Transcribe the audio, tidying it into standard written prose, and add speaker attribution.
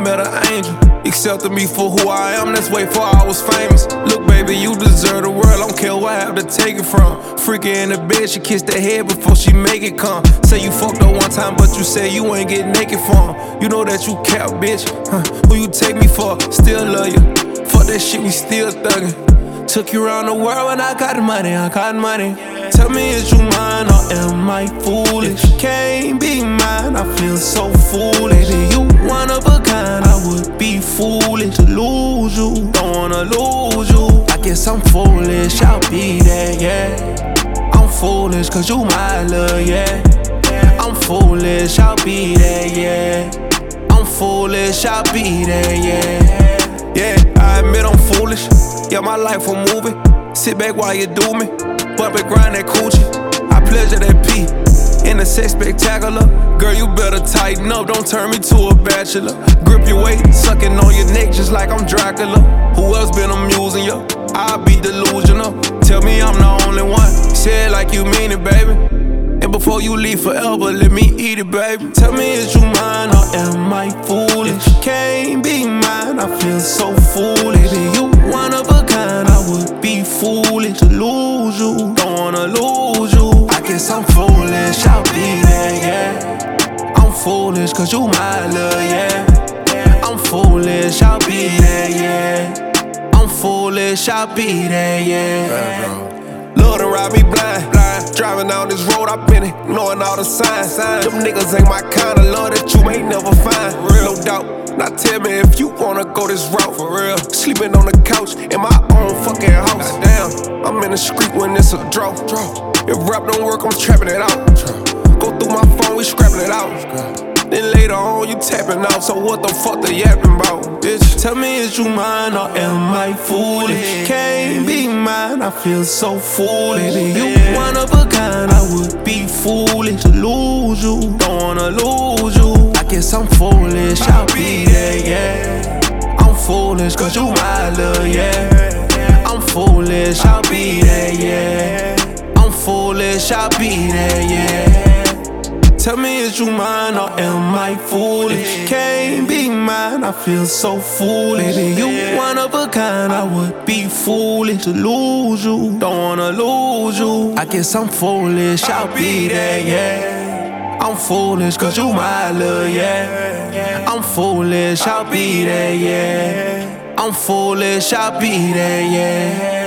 Speaker 1: met an angel. Accepted me for who I am, that's way before I was famous. Look, baby, you deserve the world, I don't care where I have to take it from. Freaky in the bed, she kissed her head before she make it come. Say you fucked up one time, but you say you ain't get naked for him. You know that you cap, bitch. Who you take me for? Still love you. Fuck that shit, we still thuggin'. Took you around the world when I got the money, I got the money. Tell me, is you mine or am I foolish? Can't be mine, I feel so foolish. Baby, you one of a kind, I would be foolish to lose you. Don't wanna lose you. I guess I'm foolish, I'll be there, yeah. I'm foolish, cause you my love, yeah. I'm foolish, I'll be there, yeah. I'm foolish, I'll be there, yeah. Yeah, I admit I'm foolish. Yeah, my life a movie. Sit back while you do me. Bump and grind that coochie. I pleasure that P. In the sex spectacular. Girl, you better tighten up. Don't turn me to a bachelor. Grip your weight, sucking on your neck just like I'm Dracula. Who else been amusing you? I'll be delusional. Tell me I'm the only one. Say it like you mean it, baby. And before you leave forever, let me eat it, baby. Tell me, is you mine or am I foolish? Can't be mine, I feel so foolish. Baby, you one of a kind, I would be foolish to lose you. Don't wanna lose you. I guess I'm foolish, I'll be there, yeah. I'm foolish, cause you my love, yeah. I'm foolish, I'll be there, yeah. I'm foolish, I'll be there, yeah. Love to ride me blind. Driving down this road, I've been it, knowing all the signs. Them niggas ain't my kind of love that you ain't never find. Real no doubt. Now tell me if you wanna go this route for real. Sleeping on the couch in my own fucking house. Damn, I'm in the street when it's a draw. If rap don't work, I'm trapping it out. Go through my phone, we scrapping it out. Then later on, you tapping out. So what the fuck they yapping about, bitch? Tell me, is you mine or am I foolish? Can't be mine, I feel so foolish. Baby, you one of a kind, I would be foolish to lose you. Don't wanna lose you. I guess I'm foolish, I'll be there, yeah. I'm foolish, cause you my love, yeah. I'm foolish, I'll be there, yeah. I'm foolish, I'll be there, yeah. Tell me, is you mine or am I foolish? Can't be mine, I feel so foolish. Baby, you one of a kind, I would be foolish to lose you. Don't wanna lose you. I guess I'm foolish, I'll be there, yeah. I'm foolish, cause you my love, yeah. I'm foolish, I'll be there, yeah. I'm foolish, I'll be there, yeah.